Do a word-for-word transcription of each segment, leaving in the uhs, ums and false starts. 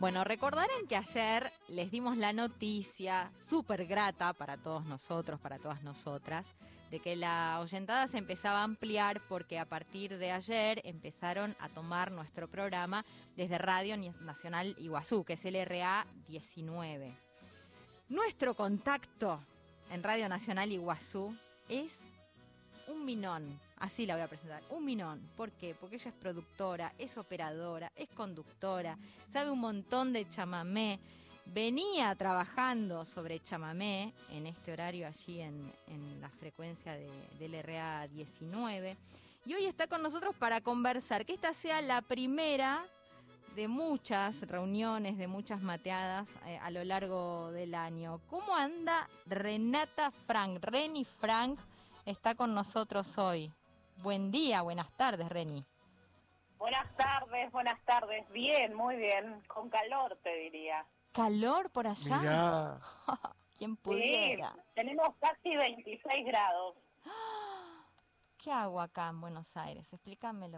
Bueno, recordarán que ayer les dimos la noticia súper grata para todos nosotros, para todas nosotras, de que la oyentada se empezaba a ampliar porque a partir de ayer empezaron a tomar nuestro programa desde Radio Nacional Iguazú, que es el R A diecinueve. Nuestro contacto en Radio Nacional Iguazú es un minón, así la voy a presentar, un minón. ¿Por qué? Porque ella es productora, es operadora, es conductora, sabe un montón de chamamé, venía trabajando sobre chamamé en este horario allí en, en la frecuencia de, del R A diecinueve, y hoy está con nosotros para conversar, que esta sea la primera de muchas reuniones, de muchas mateadas eh, a lo largo del año. ¿Cómo anda Renata Frank? Reni Frank está con nosotros hoy. Buen día, buenas tardes, Reni. Buenas tardes, buenas tardes. Bien, muy bien. Con calor, te diría. ¿Calor por allá? Mirá. ¿Quién pudiera? Sí, tenemos casi veintiséis grados. ¿Qué hago acá en Buenos Aires? Explícamelo.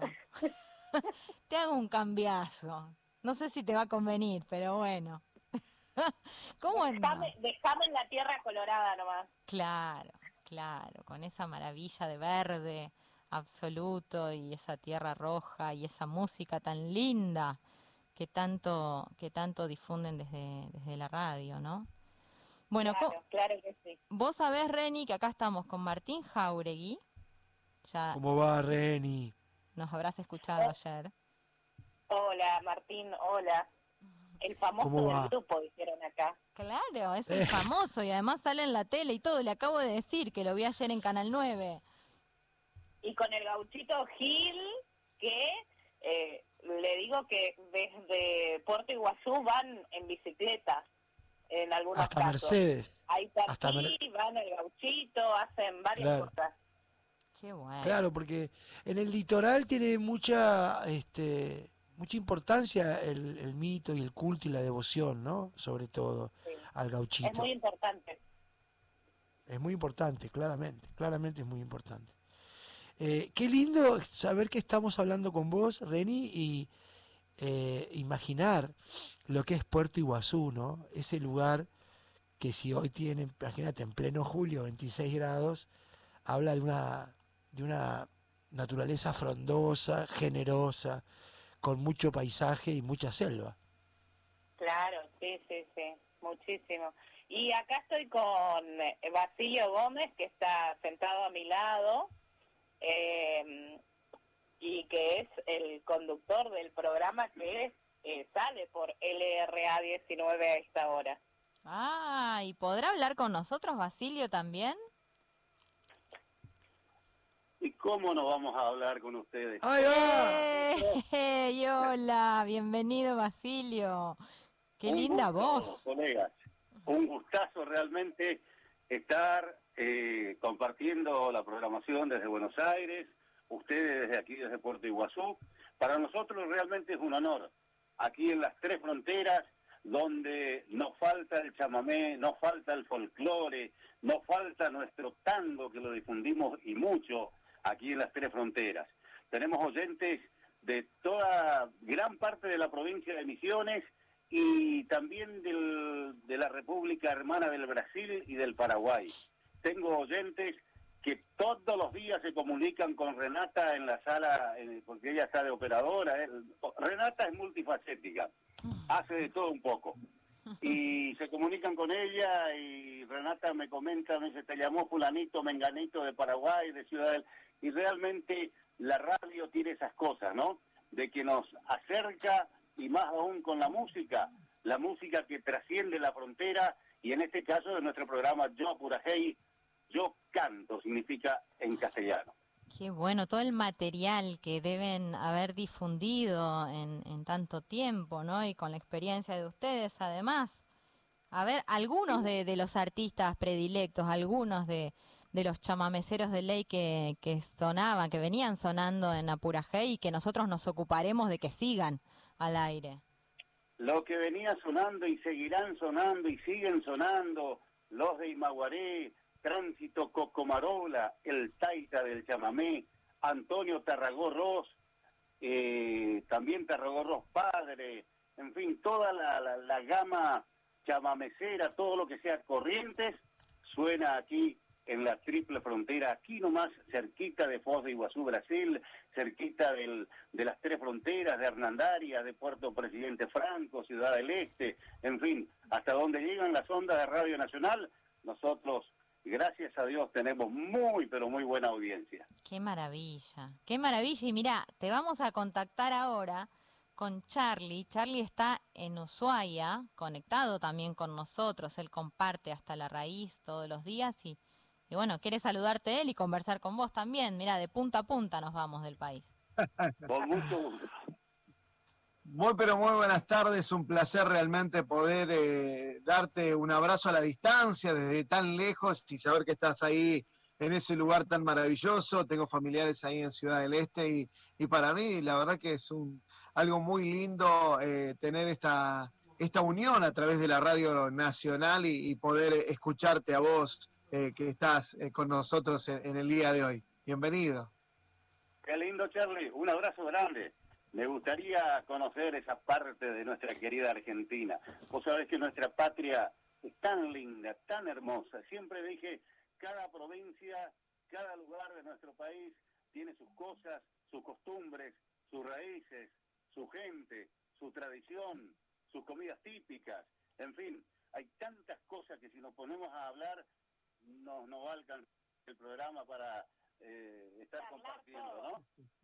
Te hago un cambiazo. No sé si te va a convenir, pero bueno. ¿Cómo anda? Dejame, dejame en la tierra colorada nomás. Claro. Claro, con esa maravilla de verde absoluto y esa tierra roja y esa música tan linda que tanto que tanto difunden desde, desde la radio, ¿no? Bueno, claro, claro que sí. Vos sabés, Reni, que acá estamos con Martín Jauregui. Ya ¿Cómo va, Reni? nos habrás escuchado oh. ayer. Hola, Martín, hola. El famoso del grupo, dijeron acá. Claro, es el famoso y además sale en la tele y todo. Le acabo de decir que lo vi ayer en Canal nueve. Y con el gauchito Gil, que eh, le digo que desde Puerto Iguazú van en bicicleta, en algunos Hasta casos. Mercedes. Ahí está, Mer- van el gauchito, hacen varias claro. cosas. Qué bueno. Claro, porque en el litoral tiene mucha... este mucha importancia el, el mito y el culto y la devoción, ¿no? Sobre todo sí. al gauchito. Es muy importante. Es muy importante, claramente, claramente es muy importante. Eh, qué lindo saber que estamos hablando con vos, Reni, y eh, imaginar lo que es Puerto Iguazú, ¿no? Ese lugar que si hoy tiene, imagínate, en pleno julio, veintiséis grados, habla de una, de una naturaleza frondosa, generosa, con mucho paisaje y mucha selva. Claro, sí, sí, sí, muchísimo. Y acá estoy con Basilio Gómez, que está sentado a mi lado, eh, y que es el conductor del programa que eh, sale por L R A diecinueve a esta hora. Ah, ¿y podrá hablar con nosotros, Basilio, también? ¿Y cómo no vamos a hablar con ustedes? ¡Ay, va! ¡Hey! Hola, bienvenido, Basilio. ¡Qué un linda gusto, voz! Colegas, un gustazo realmente estar eh, compartiendo la programación desde Buenos Aires, ustedes desde aquí, desde Puerto Iguazú. Para nosotros realmente es un honor. Aquí en las tres fronteras, donde nos falta el chamamé, nos falta el folclore, nos falta nuestro tango, que lo difundimos y mucho aquí en las tres fronteras. Tenemos oyentes de toda gran parte de la provincia de Misiones y también del, de la República Hermana del Brasil y del Paraguay. Tengo oyentes que todos los días se comunican con Renata en la sala, eh, porque ella está de operadora. Eh. Renata es multifacética, hace de todo un poco. Y se comunican con ella y Renata me comenta, me dice, te llamó fulanito, menganito de Paraguay, de Ciudad del... Y realmente la radio tiene esas cosas, ¿no? De que nos acerca, y más aún con la música, la música que trasciende la frontera, y en este caso de nuestro programa Yo Apurajey, yo canto, significa en castellano. Qué bueno, todo el material que deben haber difundido en, en tanto tiempo, ¿no? Y con la experiencia de ustedes, además. A ver, algunos de, de los artistas predilectos, algunos de, de los chamameceros de ley que, que sonaban, que venían sonando en Apurajey y que nosotros nos ocuparemos de que sigan al aire. Lo que venía sonando y seguirán sonando y siguen sonando, los de Imaguaré, Tránsito Cocomarola, el Taita del chamamé, Antonio Tarragó Ros, eh, también Tarragó Ros padre, en fin, toda la, la, la gama chamamecera, todo lo que sea Corrientes, suena aquí en la triple frontera, aquí nomás, cerquita de Foz de Iguazú, Brasil, cerquita del, de las tres fronteras, de Hernandaria, de Puerto Presidente Franco, Ciudad del Este, en fin, hasta donde llegan las ondas de Radio Nacional, nosotros, gracias a Dios, tenemos muy, pero muy buena audiencia. Qué maravilla, qué maravilla. Y mira, te vamos a contactar ahora con Charlie. Charlie está en Ushuaia, conectado también con nosotros. Él comparte hasta la raíz todos los días y, y bueno, quiere saludarte él y conversar con vos también. Mira, de punta a punta nos vamos del país. Con mucho gusto. Muy, pero muy buenas tardes. Un placer realmente poder eh, darte un abrazo a la distancia desde tan lejos y saber que estás ahí en ese lugar tan maravilloso. Tengo familiares ahí en Ciudad del Este y, y para mí la verdad que es un algo muy lindo eh, tener esta, esta unión a través de la Radio Nacional y, y poder escucharte a vos eh, que estás eh, con nosotros en, en el día de hoy. Bienvenido. Qué lindo, Charlie. Un abrazo grande. Me gustaría conocer esa parte de nuestra querida Argentina. Vos sabés que nuestra patria es tan linda, tan hermosa. Siempre dije, cada provincia, cada lugar de nuestro país tiene sus cosas, sus costumbres, sus raíces, su gente, su tradición, sus comidas típicas, en fin, hay tantas cosas que si nos ponemos a hablar no, no va a alcanzar el programa para eh, estar compartiendo, ¿no?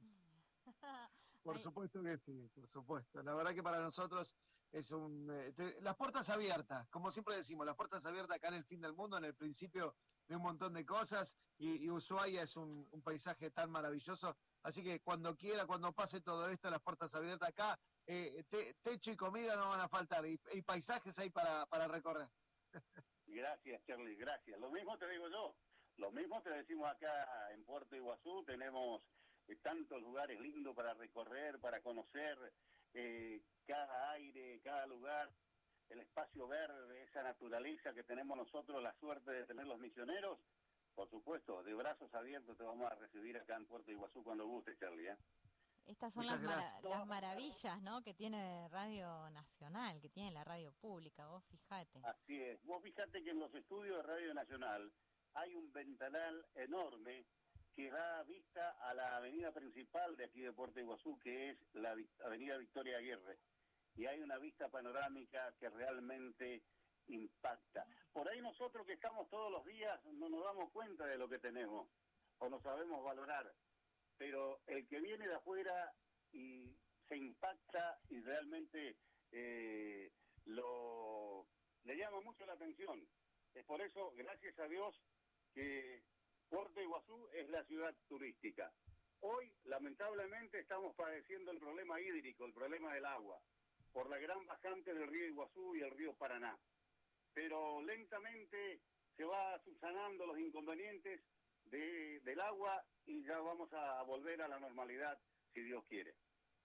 Por supuesto que sí, por supuesto. La verdad que para nosotros es un... Eh, te, las puertas abiertas, como siempre decimos, las puertas abiertas acá en el fin del mundo, en el principio de un montón de cosas, y, y Ushuaia es un, un paisaje tan maravilloso. Así que cuando quiera, cuando pase todo esto, las puertas abiertas acá, eh, te, techo y comida no van a faltar, y, y paisajes hay para, para recorrer. Gracias, Charlie, gracias. Lo mismo te digo yo, lo mismo te decimos acá en Puerto Iguazú, tenemos eh, tantos lugares lindos para recorrer, para conocer, eh, cada aire, cada lugar, el espacio verde, esa naturaleza que tenemos nosotros, la suerte de tener los misioneros. Por supuesto, de brazos abiertos te vamos a recibir acá en Puerto Iguazú cuando guste, Charlie, ¿eh? Estas son las, mara las maravillas, ¿no?, que tiene Radio Nacional, que tiene la radio pública, vos fijate. Así es. Vos fijate que en los estudios de Radio Nacional hay un ventanal enorme que da vista a la avenida principal de aquí de Puerto Iguazú, que es la avenida Victoria Aguirre. Y hay una vista panorámica que realmente impacta. Por ahí nosotros que estamos todos los días no nos damos cuenta de lo que tenemos o no sabemos valorar, pero el que viene de afuera y se impacta y realmente eh, lo le llama mucho la atención. Es por eso, gracias a Dios, que Puerto Iguazú es la ciudad turística. Hoy, lamentablemente, estamos padeciendo el problema hídrico, el problema del agua, por la gran bajante del río Iguazú y el río Paraná. Pero lentamente se va subsanando los inconvenientes de, del agua y ya vamos a volver a la normalidad, si Dios quiere.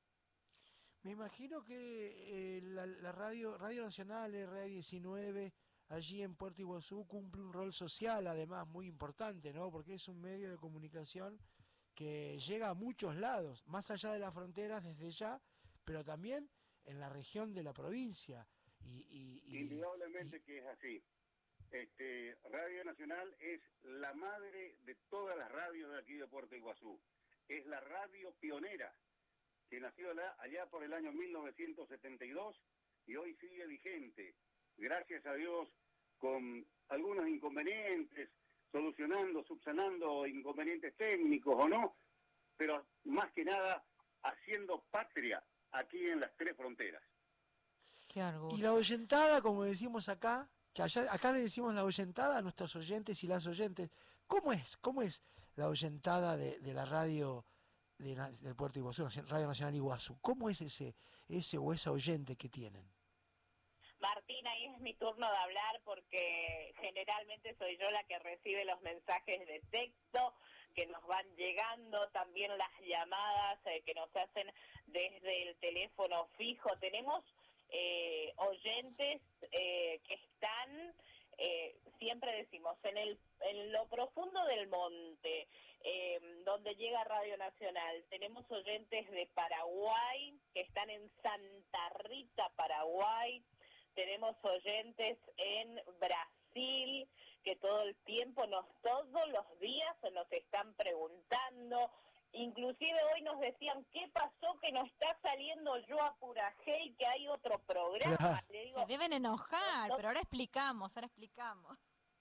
Me imagino que eh, la, la radio Radio Nacional, R A diecinueve, allí en Puerto Iguazú cumple un rol social, además, muy importante, ¿no? Porque es un medio de comunicación que llega a muchos lados, más allá de las fronteras desde ya, pero también en la región de la provincia. Y, y, y, Indudablemente y... que es así. Este, Radio Nacional es la madre de todas las radios de aquí de Puerto Iguazú. Es la radio pionera que nació allá por el año mil novecientos setenta y dos y hoy sigue vigente. Gracias a Dios, con algunos inconvenientes, solucionando, subsanando inconvenientes técnicos o no, pero más que nada haciendo patria aquí en las tres fronteras. Qué orgullo. Y la oyentada, como decimos acá, que allá, acá le decimos la oyentada a nuestros oyentes y las oyentes. ¿Cómo es? ¿Cómo es la oyentada de, de la radio de, del Puerto Iguazú, Radio Nacional Iguazú? ¿Cómo es ese, ese o esa oyente que tienen? Martín, ahí es mi turno de hablar porque generalmente soy yo la que recibe los mensajes de texto que nos van llegando, también las llamadas eh, que nos hacen desde el teléfono fijo. Tenemos eh, oyentes eh, que están, eh, siempre decimos, en el en lo profundo del monte, eh, donde llega Radio Nacional. Tenemos oyentes de Paraguay, que están en Santa Rita, Paraguay. Tenemos oyentes en Brasil, que todo el tiempo, nos todos los días nos están preguntando. Inclusive hoy nos decían, ¿qué pasó que no está saliendo Yo Apurajé y que hay otro programa? Claro. Le digo, Se deben enojar, no, pero ahora explicamos, ahora explicamos.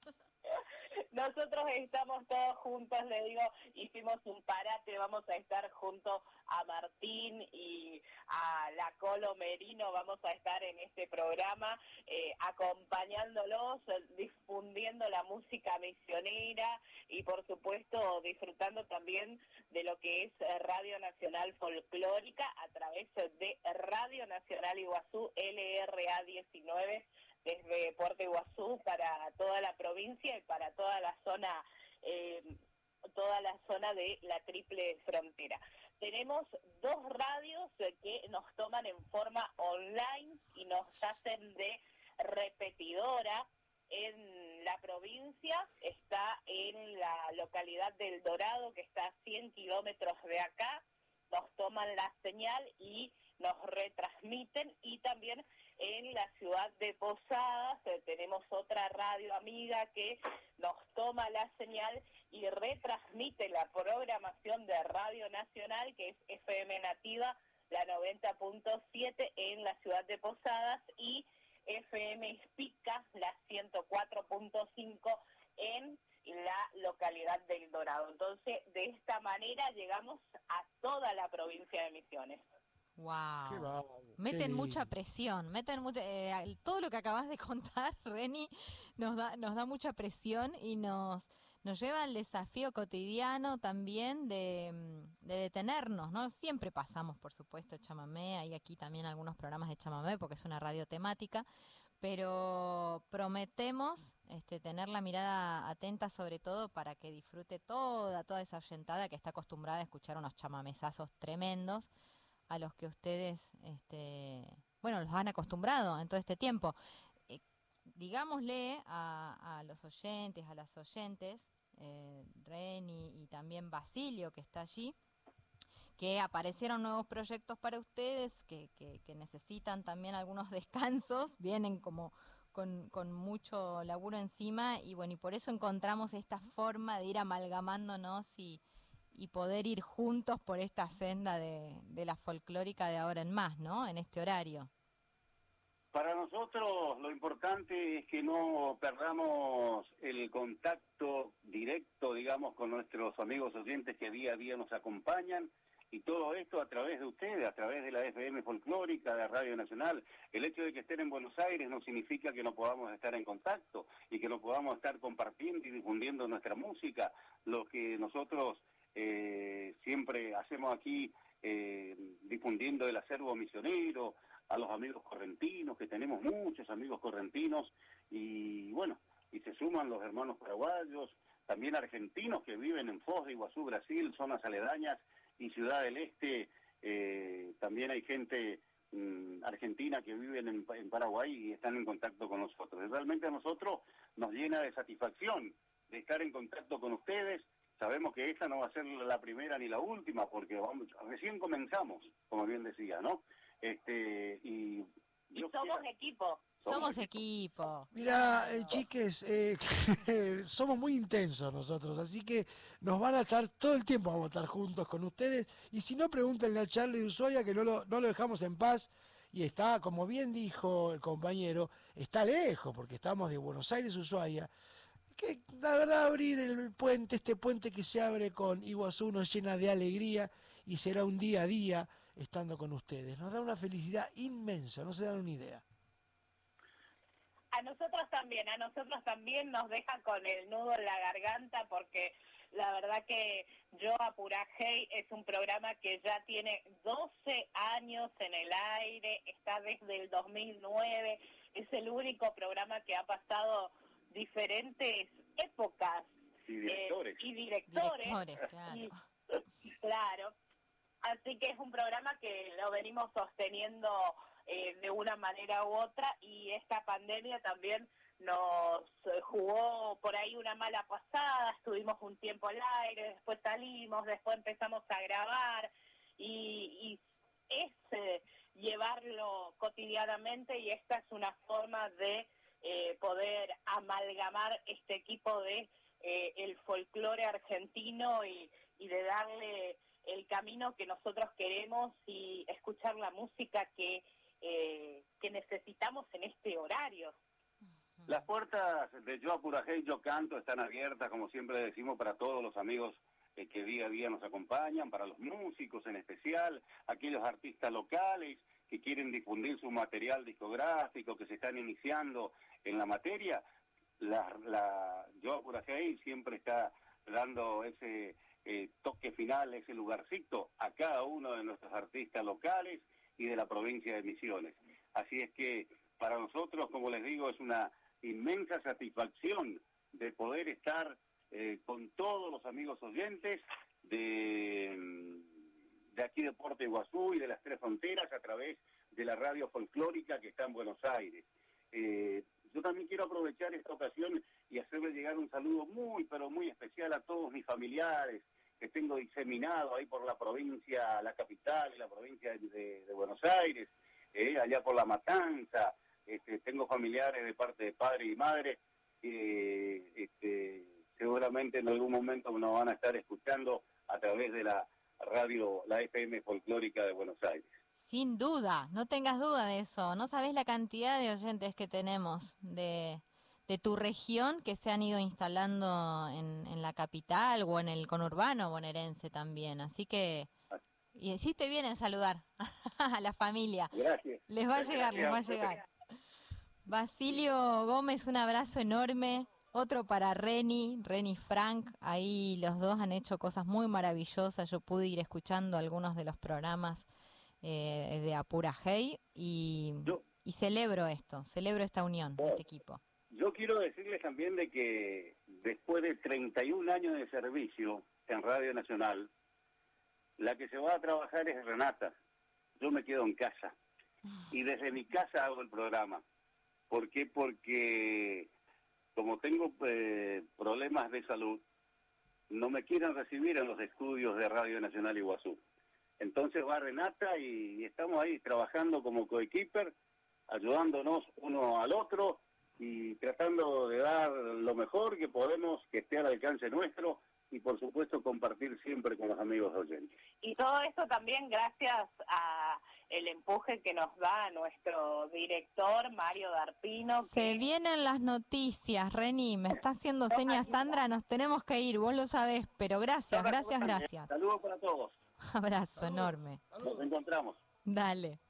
nosotros estamos todos juntos, le digo, hicimos un parate, vamos a estar junto a Martín y a la Colo Merino, vamos a estar en este programa eh, acompañándolos, difundiendo la música misionera y por supuesto disfrutando también de lo que es Radio Nacional Folclórica a través de Radio Nacional Iguazú L R A diecinueve, desde Puerto Iguazú para toda la provincia y para toda la zona, eh, toda la zona de la Triple Frontera. Tenemos dos radios que nos toman en forma online y nos hacen de repetidora. En la provincia está en la localidad del Dorado, que está a cien kilómetros de acá, nos toman la señal y nos retransmiten, y también en la ciudad de Posadas eh, tenemos otra radio amiga que nos toma la señal y retransmite la programación de Radio Nacional, que es F M Nativa, la noventa punto siete en la ciudad de Posadas, y F M Ispica, la ciento cuatro punto cinco en la localidad del Dorado. Entonces, de esta manera llegamos a toda la provincia de Misiones. Wow. Qué bárbaro, Meten qué mucha lindo. presión, meten mucha, eh, todo lo que acabas de contar, Reni, nos da, nos da mucha presión y nos, nos lleva al desafío cotidiano también de, de detenernos, ¿no? Siempre pasamos, por supuesto, chamamé, hay aquí también algunos programas de chamamé porque es una radio temática, pero prometemos este, tener la mirada atenta sobre todo para que disfrute toda, toda esa oyentada que está acostumbrada a escuchar unos chamamezazos tremendos, a los que ustedes, este, bueno, los han acostumbrado en todo este tiempo. Eh, digámosle a, a los oyentes, a las oyentes, eh, Reni y también Basilio, que está allí, que aparecieron nuevos proyectos para ustedes, que, que, que necesitan también algunos descansos, vienen como con, con mucho laburo encima, y bueno, y por eso encontramos esta forma de ir amalgamándonos y y poder ir juntos por esta senda de, de la folclórica de ahora en más, ¿no? En este horario. Para nosotros lo importante es que no perdamos el contacto directo, digamos, con nuestros amigos oyentes que día a día nos acompañan, y todo esto a través de ustedes, a través de la F M Folclórica, de Radio Nacional. El hecho de que estén en Buenos Aires no significa que no podamos estar en contacto y que no podamos estar compartiendo y difundiendo nuestra música. Lo que nosotros Eh, siempre hacemos aquí, eh, difundiendo el acervo misionero, a los amigos correntinos, que tenemos muchos amigos correntinos, y bueno, y se suman los hermanos paraguayos, también argentinos que viven en Foz de Iguazú, Brasil, zonas aledañas, y Ciudad del Este, eh, también hay gente mm, argentina que vive en, en Paraguay y están en contacto con nosotros. Y realmente a nosotros nos llena de satisfacción de estar en contacto con ustedes. Sabemos que esta no va a ser la primera ni la última, porque vamos, recién comenzamos, como bien decía, ¿no? Este y, y somos quiera, equipo. Somos equipo. Mira, eh, chiques, eh, somos muy intensos nosotros, así que nos van a estar, todo el tiempo vamos a estar juntos con ustedes, y si no, pregúntenle a Charlie de Ushuaia, que no lo, no lo dejamos en paz, y está, como bien dijo el compañero, está lejos, porque estamos de Buenos Aires a Ushuaia, que la verdad abrir el puente, este puente que se abre con Iguazú nos llena de alegría, y será un día a día estando con ustedes. Nos da una felicidad inmensa, no se dan una idea. A nosotros también, a nosotros también nos deja con el nudo en la garganta, porque la verdad que Yo Apurajé es un programa que ya tiene doce años en el aire, está desde el dos mil nueve, es el único programa que ha pasado diferentes épocas y directores, eh, y, directores. directores claro. Y, claro, así que es un programa que lo venimos sosteniendo eh, de una manera u otra, y esta pandemia también nos jugó por ahí una mala pasada, estuvimos un tiempo al aire, después salimos, después empezamos a grabar, y, y es eh, llevarlo cotidianamente, y esta es una forma de eh, poder amalgamar este equipo de eh, el folclore argentino y, y de darle el camino que nosotros queremos y escuchar la música que, eh, que necesitamos en este horario. Las puertas de Yo Apurajey, Yo Canto están abiertas, como siempre decimos, para todos los amigos eh, que día a día nos acompañan, para los músicos en especial, aquellos artistas locales que quieren difundir su material discográfico, que se están iniciando en la materia. La, la Yo Apurajey siempre está dando ese eh, toque final, ese lugarcito a cada uno de nuestros artistas locales y de la provincia de Misiones. Así es que para nosotros, como les digo, es una inmensa satisfacción de poder estar eh, con todos los amigos oyentes de, de aquí de Puerto Iguazú y de las Tres Fronteras a través de la radio folclórica que está en Buenos Aires. Eh, yo también quiero aprovechar esta ocasión y hacerle llegar un saludo muy, pero muy especial a todos mis familiares que tengo diseminados ahí por la provincia, la capital y la provincia de, de, de Buenos Aires, eh, allá por La Matanza. Este, tengo familiares de parte de padre y madre que este, seguramente en algún momento nos van a estar escuchando a través de la radio, la F M folclórica de Buenos Aires. Sin duda, no tengas duda de eso. No sabés la cantidad de oyentes que tenemos de, de tu región que se han ido instalando en, en la capital o en el conurbano bonaerense también. Así que y hiciste bien en saludar a la familia. Gracias. Les va a llegar, les va a llegar. Basilio Gómez, un abrazo enorme. Otro para Reni, Reni Frank. Ahí los dos han hecho cosas muy maravillosas. Yo pude ir escuchando algunos de los programas eh, de Apurajey y, yo, y celebro esto, celebro esta unión, bueno, este equipo. Yo quiero decirles también de que después de treinta y un años de servicio en Radio Nacional, la que se va a trabajar es Renata. Yo me quedo en casa y desde mi casa hago el programa. ¿Por qué? Porque como tengo eh, problemas de salud, no me quieren recibir en los estudios de Radio Nacional Iguazú. Entonces va Renata y estamos ahí trabajando como coequiper, ayudándonos uno al otro y tratando de dar lo mejor que podemos, que esté al alcance nuestro, y por supuesto compartir siempre con los amigos oyentes. Y todo esto también gracias a el empuje que nos da nuestro director Mario Darpino. Se que... vienen las noticias, Reni, me está haciendo señas Sandra, nos tenemos que ir, vos lo sabés, pero gracias, gracias, gracias. Saludos para todos. Abrazo enorme. Nos encontramos. Dale.